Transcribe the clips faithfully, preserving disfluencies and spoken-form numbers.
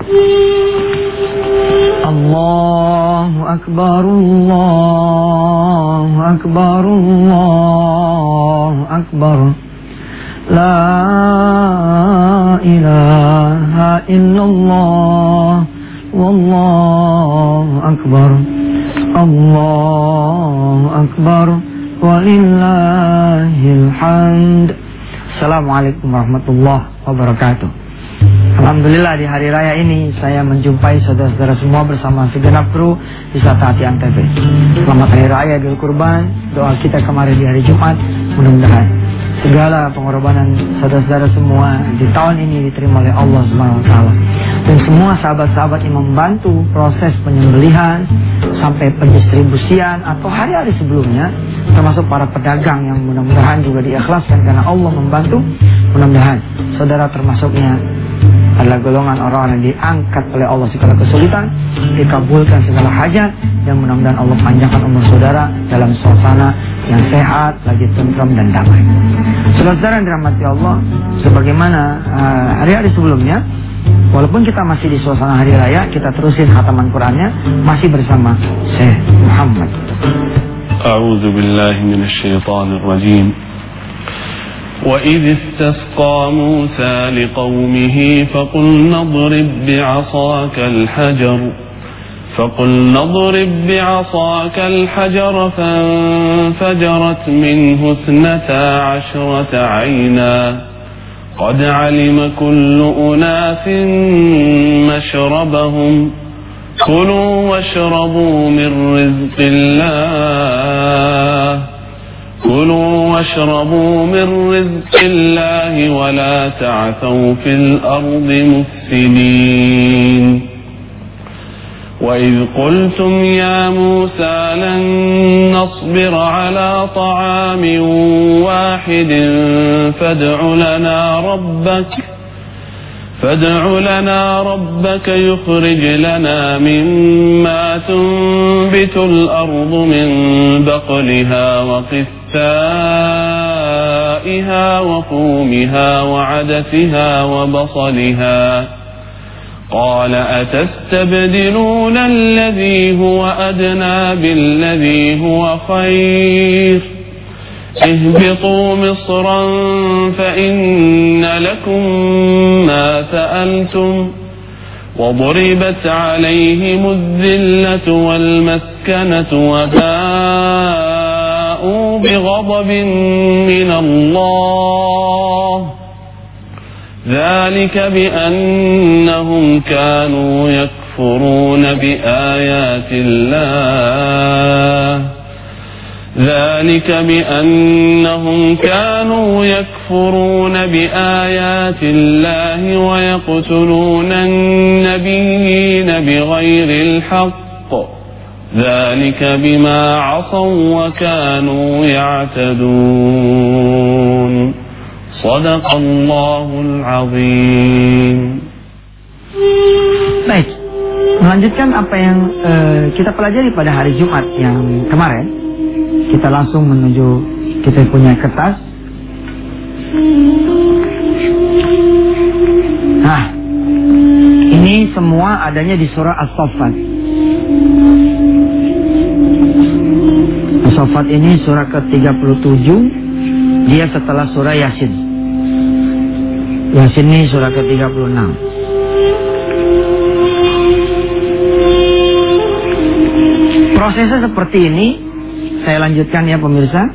Allahu Akbar, Allahu Akbar, Allahu Akbar. La ilaha illallah, wallahu akbar. Allahu Akbar, walillahil hamd. Assalamualaikum warahmatullahi wabarakatuh. Alhamdulillah di hari raya ini saya menjumpai saudara-saudara semua bersama segenap kru Wisata Hati Antv. Selamat hari raya Idul Kurban. Doa kita kemarin di hari Jumat, mudah-mudahan segala pengorbanan saudara-saudara semua di tahun ini diterima oleh Allah Subhanahu wa taala. Dan semua sahabat-sahabat yang membantu proses penyembelihan sampai pendistribusian atau hari-hari sebelumnya, termasuk para pedagang yang mudah-mudahan juga diikhlaskan karena Allah membantu. Mudah-mudahan saudara termasuknya adalah golongan orang-orang yang diangkat oleh Allah segala kesulitan, dikabulkan segala hajat, dan mudah-mudahan Allah panjangkan umur saudara dalam suasana yang sehat, lagi tentram dan damai. Saudara-saudara yang dirahmati Allah, sebagaimana uh, hari-hari sebelumnya, walaupun kita masih di suasana hari raya, kita terusin khataman Qur'annya masih bersama Syekh Muhammad. A'udzu billahi minasyaitonir rajim. وَإِذِ اسْتَسْقَى مُوسَى لِقَوْمِهِ فَقُلْنَا اضْرِبْ بِعَصَاكَ الْحَجَرَ فَقُلْنَا اضْرِبْ بِعَصَاكَ الْحَجَرَ فَانفَجَرَتْ مِنْهُ اثْنَتَا عَشْرَةَ عَيْنًا قَدْ عَلِمَ كُلُّ أُنَاسٍ مَشْرَبَهُمْ كُلُوا وَاشْرَبُوا مِنْ رِزْقِ اللَّهِ كُلُوا وَاشْرَبُوا مِنْ رِزْقِ اللَّهِ وَلَا تَعْثَوْا فِي الْأَرْضِ مُفْسِدِينَ وَإِذْ قُلْتُمْ يَا مُوسَى لَنْ نَصْبِرَ عَلَى طَعَامٍ وَاحِدٍ فَادْعُ لَنَا رَبَّكَ فادع لنا ربك يخرج لنا مما تنبت الأرض من بقلها وقثائها وفومها وعدسها وبصلها قال أتستبدلون الذي هو أدنى بالذي هو خير اهبطوا مصرا فإن لكم ما سألتم وضربت عليهم الذلة والمسكنة وباءوا بغضب من الله ذلك بأنهم كانوا يكفرون بآيات الله ذلك بأنهم كانوا يكفرون بآيات الله ويقتلون النبيين بغير الحق ذلك بما عصوا وكانوا يعتدون صدق الله العظيم. Baik, melanjutkan apa yang uh, kita pelajari pada hari Jumat yang kemarin. Kita langsung menuju, kita punya kertas. Nah, ini semua adanya di surah As-Saffat. As-Saffat ini surah ke tiga puluh tujuh. Dia setelah surah Yasin. Yasin ini surah ke tiga puluh enam. Prosesnya seperti ini. Saya lanjutkan ya pemirsa.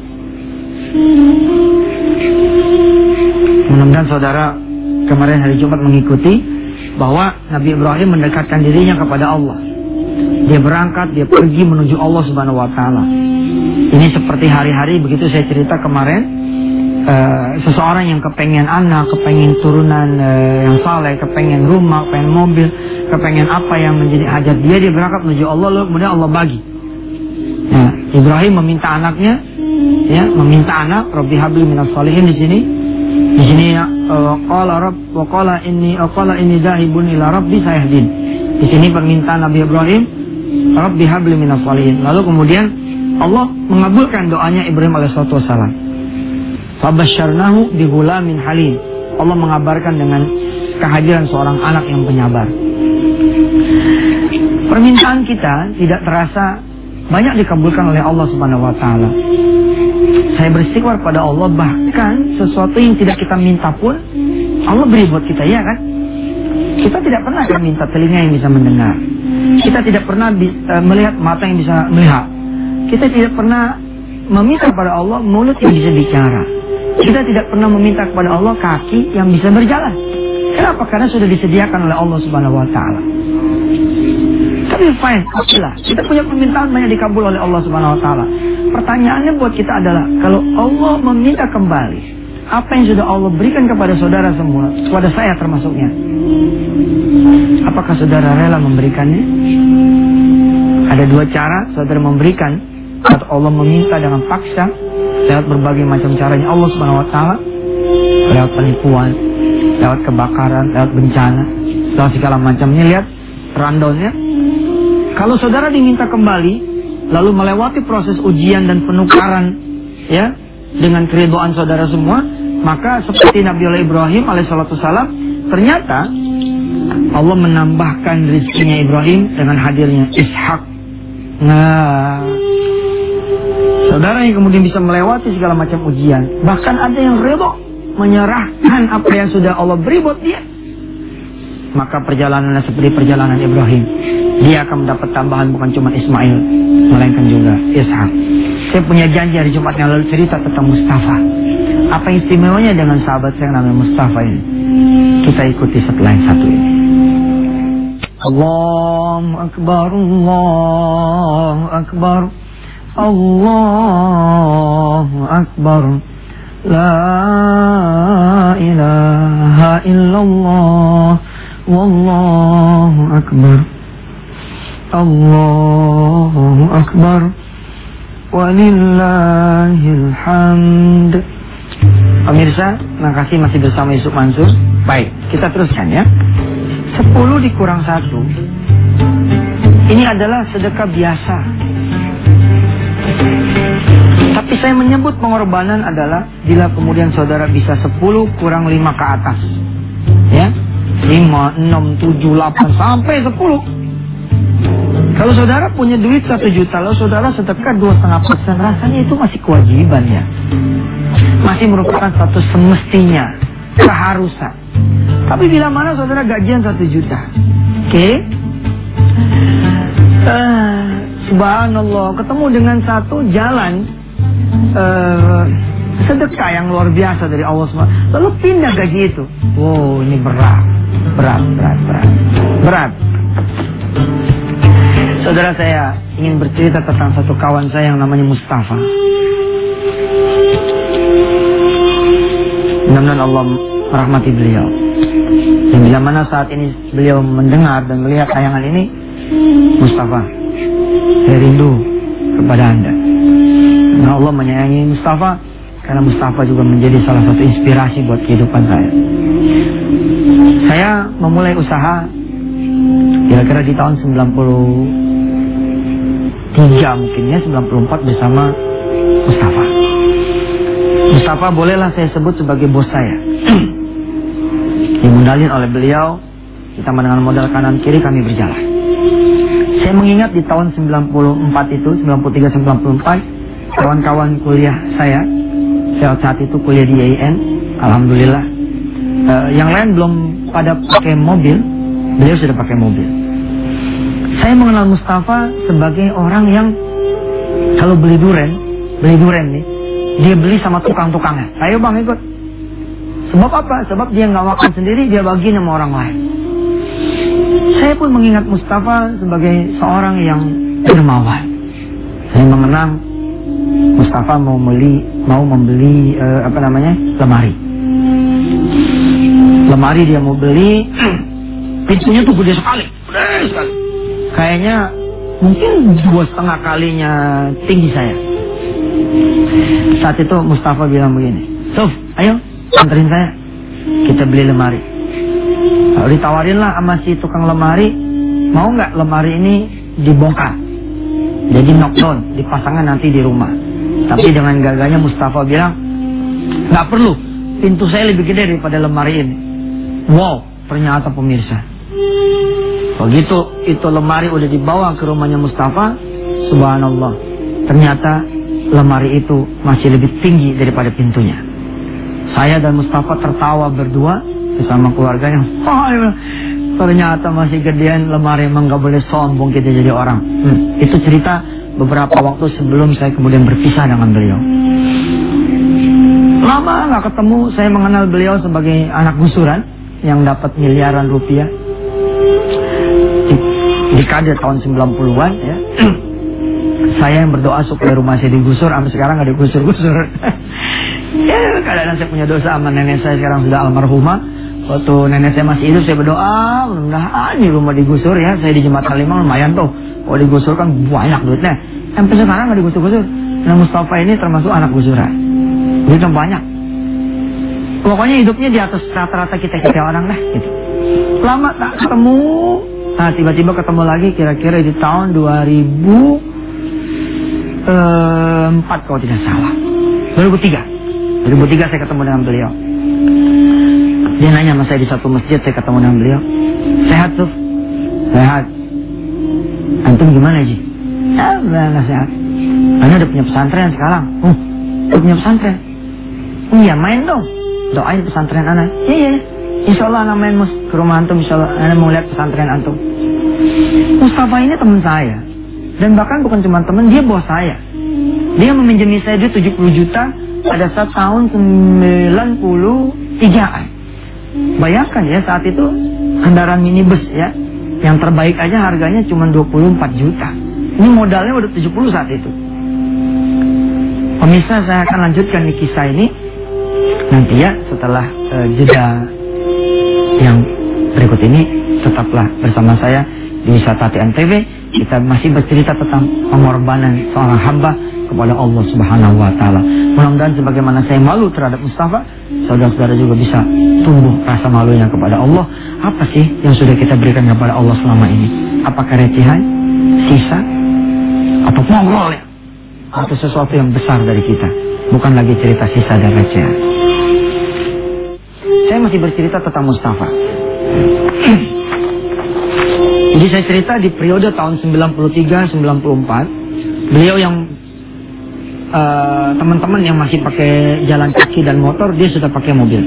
Mudah-mudahan saudara kemarin hari Jumat mengikuti bahwa Nabi Ibrahim mendekatkan dirinya kepada Allah. Dia berangkat, dia pergi menuju Allah Subhanahu wa taala. Ini seperti hari-hari begitu saya cerita kemarin. Uh, seseorang yang kepengen anak, kepengen turunan uh, yang saleh, kepengen rumah, kepengen mobil, kepengen apa yang menjadi hajat dia, dia berangkat menuju Allah, lalu kemudian Allah bagi. Nah, Ibrahim meminta anaknya, ya, meminta anak. Rabbi habli minas shalihin di sini. Di sini ya, qala rabb wa qala inni aqala inni dahibun ila rabbi sayahdin. Di sini permintaan Nabi Ibrahim, Rabbi habli minas shalihin. Lalu kemudian Allah mengabulkan doanya Ibrahim alaihissalatu wassalam. Fabasyarnahu bihulamin halim. Allah mengabarkan dengan kehadiran seorang anak yang penyabar. Permintaan kita tidak terasa banyak dikabulkan oleh Allah Subhanahu wa taala. Saya beristighfar pada Allah, bahkan sesuatu yang tidak kita minta pun Allah beri buat kita, ya kan? Kita tidak pernah kan minta telinga yang bisa mendengar. Kita tidak pernah uh, melihat mata yang bisa melihat. Kita tidak pernah meminta kepada Allah mulut yang bisa bicara. Kita tidak pernah meminta kepada Allah kaki yang bisa berjalan. Kenapa? Karena sudah disediakan oleh Allah Subhanahu wa taala. Tapi fine, alhamdulillah, kita punya permintaan banyak dikabul oleh Allah Subhanahu wa taala. Pertanyaannya buat kita adalah, kalau Allah meminta kembali apa yang sudah Allah berikan kepada saudara semua, kepada saya termasuknya, apakah saudara rela memberikannya? Ada dua cara saudara memberikan. Atau Allah meminta dengan paksa lewat berbagai macam caranya Allah Subhanahu wa taala, lewat penipuan, lewat kebakaran, lewat bencana, lewat segala macamnya. Lihat rundownnya. Kalau saudara diminta kembali, lalu melewati proses ujian dan penukaran, ya, dengan keridhaan saudara semua, maka seperti Nabi Ibrahim alaihissalatu wassalam, ternyata Allah menambahkan rezekinya Ibrahim dengan hadirnya Ishak. Nah, saudara yang kemudian bisa melewati segala macam ujian, bahkan ada yang ridho menyerahkan apa yang sudah Allah beri buat dia, maka perjalanannya seperti perjalanan Ibrahim. Dia akan mendapat tambahan bukan cuma Ismail, melainkan juga Ishak. Saya punya janji hari Jumat yang lalu cerita tentang Mustafa. Apa istimewanya dengan sahabat saya yang namanya Mustafa ini? Kita ikuti setelah yang satu ini. Allahu Akbar, Allahu Akbar, Allahu Akbar, La ilaha illallah, Wallahu Akbar, Allahu Akbar, walillahil hamd. Pemirsa, terima kasih masih bersama Yusuf Mansur. Baik, kita teruskan ya. Sepuluh dikurang satu, ini adalah sedekah biasa. Tapi saya menyebut pengorbanan adalah bila kemudian saudara bisa sepuluh kurang lima ke atas, ya, lima, enam, tujuh, delapan sampai sepuluh. Kalau saudara punya duit satu juta, lalu saudara sedekah dua setengah persen, rasanya itu masih kewajiban, ya, masih merupakan satu semestinya, keharusan. Tapi bila mana saudara gajian satu juta, oke, okay? uh, subhanallah, ketemu dengan satu jalan uh, sedekah yang luar biasa dari Allah subhanahu wa taala, lalu pindah gaji itu, wow, ini berat, berat, berat, berat, berat. Saudara, saya ingin bercerita tentang satu kawan saya yang namanya Mustafa. Mudah-mudahan Allah merahmati beliau. Dan bila mana saat ini beliau mendengar dan melihat tayangan ini, Mustafa, saya rindu kepada Anda. Karena Allah menyayangi Mustafa, karena Mustafa juga menjadi salah satu inspirasi buat kehidupan saya. Saya memulai usaha kira-kira di tahun sembilan puluh tiga mungkin ya, sembilan puluh empat bersama Mustafa. Mustafa bolehlah saya sebut sebagai bos saya. Dimodalin oleh beliau, kita dengan modal kanan kiri kami berjalan. Saya mengingat di tahun sembilan puluh empat itu, sembilan puluh tiga sembilan puluh empat, kawan-kawan kuliah saya, saya saat itu kuliah di I A I N, alhamdulillah. Uh, yang lain belum pada pakai mobil, beliau sudah pakai mobil. Saya mengenal Mustafa sebagai orang yang kalau beli duren, beli duren nih, dia beli sama tukang-tukangnya. Ayo bang ikut. Sebab apa? Sebab dia nggak makan sendiri, dia bagi sama orang lain. Saya pun mengingat Mustafa sebagai seorang yang dermawan. Saya mengenang Mustafa mau beli, mau membeli uh, apa namanya lemari. Lemari dia mau beli, pintunya tuh gede sekali, gede sekali. Kayaknya mungkin dua setengah kalinya tinggi saya. Saat itu Mustafa bilang begini, Suf, ayo anterin saya, kita beli lemari. Lalu ditawarin lah sama si tukang lemari, mau nggak lemari ini dibongkar, jadi knockdown, dipasangkan nanti di rumah. Tapi dengan gagahnya Mustafa bilang, nggak perlu, pintu saya lebih gede daripada lemari ini. Wow, ternyata pemirsa, Begitu itu lemari udah dibawa ke rumahnya Mustafa, subhanallah, ternyata lemari itu masih lebih tinggi daripada pintunya. Saya dan Mustafa tertawa berdua bersama keluarganya. Oh, ternyata masih gedean lemari, emang gak boleh sombong kita jadi orang. Hmm, itu cerita beberapa waktu sebelum saya kemudian berpisah dengan beliau. Lama gak ketemu, saya mengenal beliau sebagai anak gusuran yang dapat miliaran rupiah di dekade tahun sembilan puluhan ya. Saya yang berdoa supaya rumah saya digusur, sampai sekarang gak digusur-gusur. Ya, kadang-kadang saya punya dosa sama nenek saya, sekarang sudah almarhumah. Waktu nenek saya masih hidup, saya berdoa mudah-mudahan ini rumah digusur ya. Saya di Jemaat Halimah lumayan tuh, kalau digusur kan banyak duitnya. Sampai sekarang gak digusur-gusur. Nah, Mustafa ini termasuk anak gusuran, duitnya banyak. Pokoknya hidupnya di atas rata-rata kita-kita orang lah gitu. Lama tak ketemu. Nah, tiba-tiba ketemu lagi kira-kira di tahun dua ribu empat kalau tidak salah, dua ribu tiga dua ribu tiga saya ketemu dengan beliau. Dia nanya sama saya di satu masjid, saya ketemu dengan beliau. Sehat tuh? Sehat. Antum gimana Ji? Ya, nggak sehat. Anda udah punya pesantren sekarang. Oh, udah punya pesantren. Iya, main dong. Doain pesantren anak. Iya, iya. Insya Allah anak main mus ke rumah antum. Insya Allah anak mau lihat pesantren antum. Mustafa ini teman saya. Dan bahkan bukan cuma teman, dia bos saya. Dia meminjami saya duit tujuh puluh juta pada saat tahun sembilan puluh tigaan. Bayangkan ya, saat itu kendaraan minibus ya, yang terbaik aja harganya cuma dua puluh empat juta. Ini modalnya udah tujuh puluh saat itu. Pemirsa, saya akan lanjutkan di kisah ini nanti ya, setelah uh, jeda yang berikut ini. Tetaplah bersama saya di Wisata Hati Antv. Kita masih bercerita tentang pengorbanan seorang hamba kepada Allah Subhanahu wa taala. Mudah-mudahan sebagaimana saya malu terhadap Mustafa, saudara-saudara juga bisa tumbuh rasa malunya kepada Allah. Apa sih yang sudah kita berikan kepada Allah selama ini? Apakah recehan, sisa, atau mongrol ya? Atau sesuatu yang besar dari kita? Bukan lagi cerita sisa dan recehan. Saya masih bercerita tentang Mustafa. Jadi saya cerita di periode tahun sembilan puluh tiga sembilan puluh empat, beliau yang uh, teman-teman yang masih pakai jalan kaki dan motor, dia sudah pakai mobil.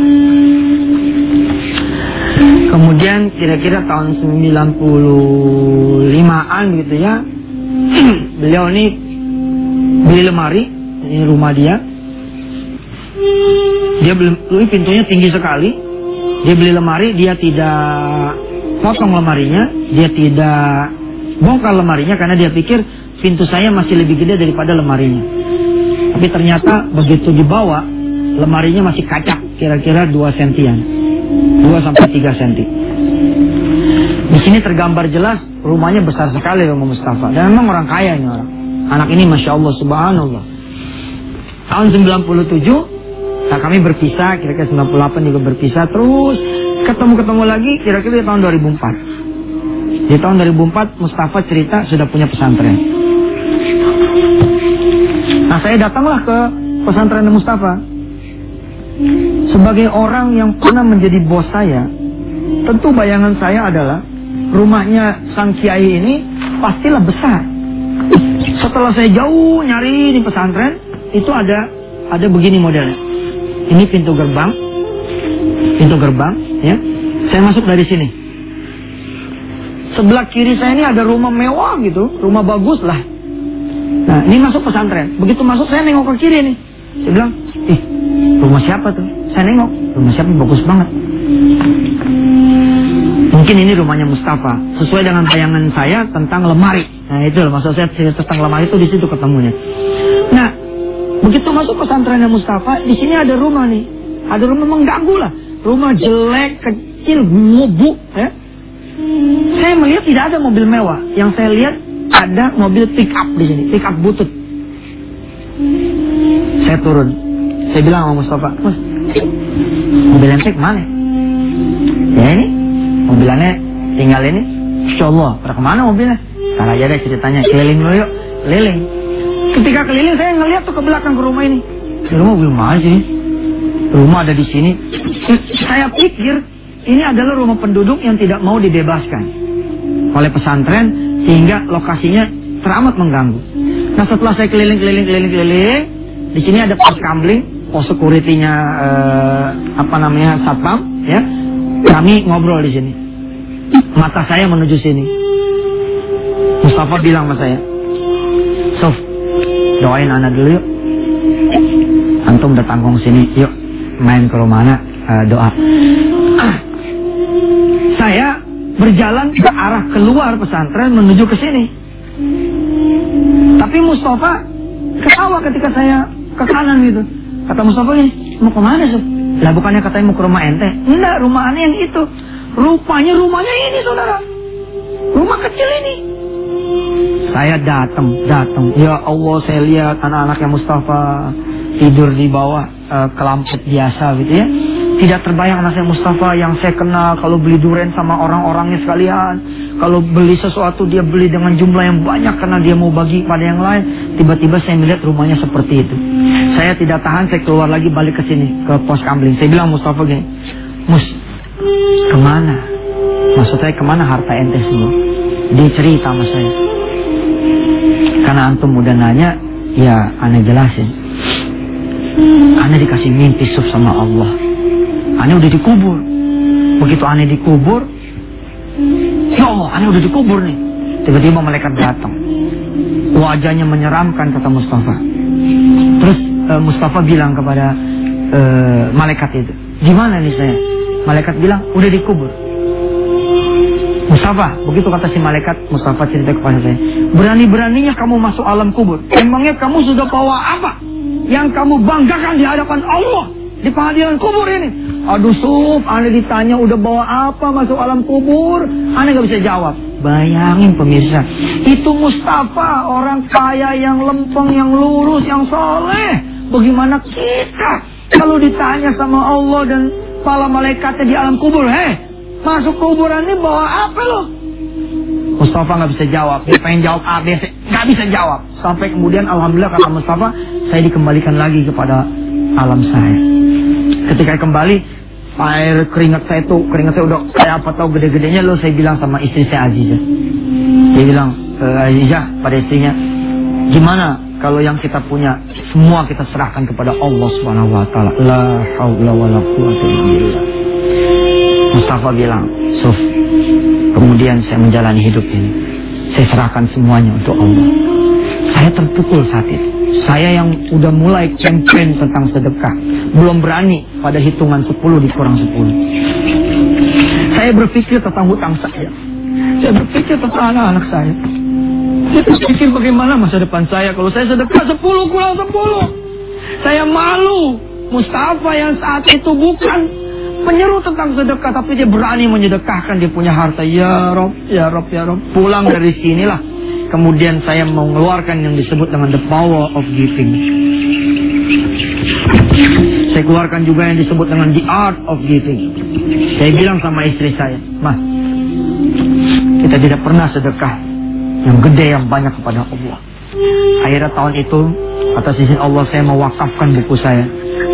Kemudian kira-kira tahun sembilan puluh limaan gitu ya, beliau ini beli lemari, ini rumah dia. Dia beli, pintunya tinggi sekali. Dia beli lemari, dia tidak potong lemarinya, dia tidak bongkar lemarinya karena dia pikir pintu saya masih lebih gede daripada lemarinya. Tapi ternyata begitu dibawa, lemarinya masih kacak, kira-kira dua sentian, dua sampai tiga senti. Di sini tergambar jelas rumahnya besar sekali rumah Mustafa. Dan memang orang kaya ini orang. Anak ini masya Allah subhanallah. Tahun sembilan puluh tujuh, nah kami berpisah, kira-kira sembilan puluh delapan juga berpisah terus. Ketemu-ketemu lagi kira-kira di tahun dua ribu empat. Di tahun dua ribu empat Mustafa cerita sudah punya pesantren. Nah, saya datanglah ke pesantren Mustafa. Sebagai orang yang pernah menjadi bos saya, tentu bayangan saya adalah rumahnya sang kiai ini pastilah besar. Setelah saya jauh nyari di pesantren, itu ada ada begini modelnya. Ini pintu gerbang. Pintu gerbang, ya. Saya masuk dari sini. Sebelah kiri saya ini ada rumah mewah gitu, rumah bagus lah. Nah, ini masuk pesantren. Begitu masuk saya nengok ke kiri nih. Saya bilang, ih, rumah siapa tuh? Saya nengok, rumah siapa bagus banget. Mungkin ini rumahnya Mustafa, sesuai dengan bayangan saya tentang lemari. Nah, itu maksud saya tentang lemari itu di situ ketemunya. Nah, begitu masuk pesantrennya Mustafa, di sini ada rumah nih. Ada rumah mengganggu lah. Rumah jelek, kecil, ngobuk ya. Saya melihat tidak ada mobil mewah. Yang saya lihat ada mobil pick up di sini, pick up butut. Saya turun. Saya bilang sama Mustafa, "Mas, mobil ente kemana?" "Ya ini, mobilannya tinggal ini." "Insya Allah, pada kemana mobilnya?" "Ntar aja deh ceritanya, keliling dulu yuk." Keliling. Ketika keliling saya ngeliat tuh ke belakang ke rumah ini. Di rumah mobil mana sih? Rumah ada di sini. Saya pikir ini adalah rumah penduduk yang tidak mau dibebaskan. oleh pesantren sehingga lokasinya teramat mengganggu. Nah, setelah saya keliling-keliling keliling-keliling, di sini ada pos kamling, pos security-nya eh, apa namanya satpam, ya. Kami ngobrol di sini. Mata saya menuju sini. Mustafa bilang sama saya, "Sof, doain anak dulu yuk. Antum udah tanggung sini, yuk main ke rumah anak, uh, doa." Ah, saya berjalan ke arah keluar pesantren menuju ke sini. Tapi Mustafa ketawa ketika saya ke kanan gitu. Kata Mustafa, "Nih, mau kemana Sof?" Lah bukannya katanya mau ke rumah ente? Enggak, rumah aneh yang itu. Rupanya rumahnya ini, saudara. Rumah kecil ini. Saya datang, datang. Ya Allah, saya lihat anak-anaknya Mustafa tidur di bawah uh, kelampet biasa gitu ya. Tidak terbayang anaknya Mustafa yang saya kenal kalau beli durian sama orang-orangnya sekalian. Kalau beli sesuatu dia beli dengan jumlah yang banyak karena dia mau bagi pada yang lain. Tiba-tiba saya melihat rumahnya seperti itu. Saya tidak tahan, saya keluar lagi balik ke sini, ke pos kamling. Saya bilang Mustafa gini, "Mus, kemana? Maksud saya kemana harta ente semua?" Dia cerita sama saya. Karena antum udah nanya, ya aneh jelasin. Aneh dikasih mimpi suf sama Allah. Aneh udah dikubur. Begitu aneh dikubur, ya Allah, aneh udah dikubur nih. Tiba-tiba malaikat datang. Wajahnya menyeramkan, kata Mustafa. Terus uh, Mustafa bilang kepada uh, malaikat itu, "Gimana nih saya?" Malaikat bilang, "Udah dikubur." Mustafa, begitu kata si malaikat, Mustafa cerita kepada saya, "Berani-beraninya kamu masuk alam kubur. Emangnya kamu sudah bawa apa yang kamu banggakan di hadapan Allah di pengadilan kubur ini?" Aduh Suf, aneh ditanya udah bawa apa masuk alam kubur, aneh gak bisa jawab. Bayangin pemirsa, itu Mustafa, orang kaya yang lempeng, yang lurus, yang soleh. Bagaimana kita kalau ditanya sama Allah dan para malaikatnya di alam kubur, "Hei, masuk kuburan ini bawa apa lo?" Mustafa gak bisa jawab. Dia pengen jawab A, B, C, gak bisa jawab. Sampai kemudian alhamdulillah kata Mustafa, saya dikembalikan lagi kepada alam saya. Ketika kembali, air keringat saya tuh, keringat saya udah kayak apa tahu gede-gedenya lo. Saya bilang sama istri saya Azizah. Dia bilang ke Azizah pada istrinya, "Gimana kalau yang kita punya semua kita serahkan kepada Allah Subhanahu wa taala. La haula wala quwwata illa billah." Mustafa bilang, "Suf, kemudian saya menjalani hidup ini, saya serahkan semuanya untuk Allah." Saya terpukul saat itu. Saya yang udah mulai campaign tentang sedekah, belum berani pada hitungan sepuluh dikurang sepuluh. Saya berpikir tentang hutang saya. Saya berpikir tentang anak-anak saya. Saya berpikir bagaimana masa depan saya kalau saya sedekah sepuluh kurang sepuluh. Saya malu. Mustafa yang saat itu bukan menyeru tentang sedekah, tapi dia berani menyedekahkan, dia punya harta. Ya Rob, ya Rob, ya Rob. Pulang dari sinilah kemudian saya mengeluarkan yang disebut dengan the power of giving. Saya keluarkan juga yang disebut dengan the art of giving. Saya bilang sama istri saya, "Mah, kita tidak pernah sedekah yang gede, yang banyak kepada Allah." Akhirnya tahun itu, atas izin Allah, saya mewakafkan buku saya.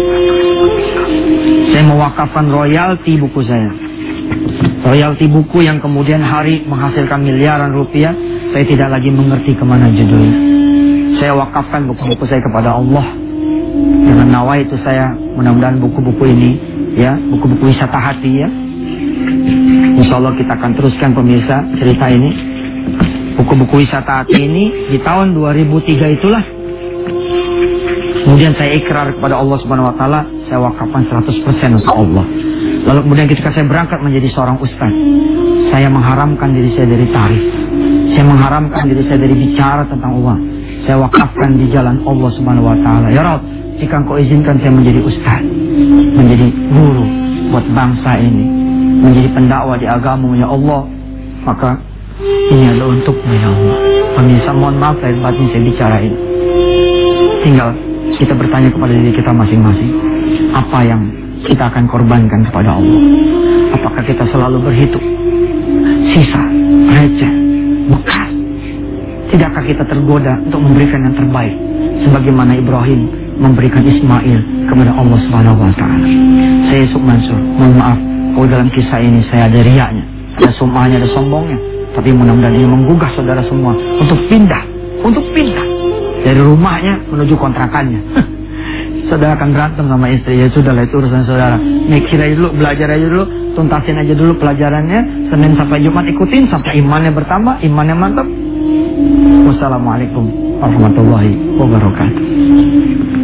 Saya mewakafkan royalti buku saya. Royalti buku yang kemudian hari menghasilkan miliaran rupiah. Saya tidak lagi mengerti kemana judulnya. Saya wakafkan buku-buku saya kepada Allah. Dengan nawa itu saya, mudah-mudahan buku-buku ini, ya, buku-buku wisata hati, ya. Insya Allah kita akan teruskan pemirsa cerita ini. Buku-buku wisata hati ini di tahun dua ribu tiga itulah. Kemudian saya ikrar kepada Allah Subhanahu Wa Taala, saya wakafkan seratus persen untuk Allah. Lalu kemudian ketika saya berangkat menjadi seorang ustaz, saya mengharamkan diri saya dari tarif. Saya mengharamkan diri saya dari bicara tentang uang. Saya wakafkan di jalan Allah Subhanahu Wa Taala. Ya Rabb, jika Engkau izinkan saya menjadi ustaz, menjadi guru buat bangsa ini, menjadi pendakwah di agama, ya Allah, maka ini adalah untukmu, ya Allah. Pemirsa, mohon maaf lahir batin saya bicara ini. Tinggal kita bertanya kepada diri kita masing-masing, apa yang kita akan korbankan kepada Allah? Apakah kita selalu berhitung sisa, receh, bekas? Tidakkah kita tergoda untuk memberikan yang terbaik, sebagaimana Ibrahim memberikan Ismail kepada Allah Subhanahu Wa Taala? Saya Yusuf Mansur, mohon maaf kalau dalam kisah ini saya ada riaknya, ada sumahnya, ada sombongnya. Tapi mudah-mudahan ini menggugah saudara semua untuk pindah, untuk pindah dari rumahnya menuju kontrakannya. Saudara akan berantem sama istri, ya sudahlah itu urusan saudara. Mikir aja dulu, belajar aja dulu, tuntasin aja dulu pelajarannya. Senin sampai Jumat ikutin sampai imannya bertambah, imannya mantap. Wassalamualaikum warahmatullahi wabarakatuh.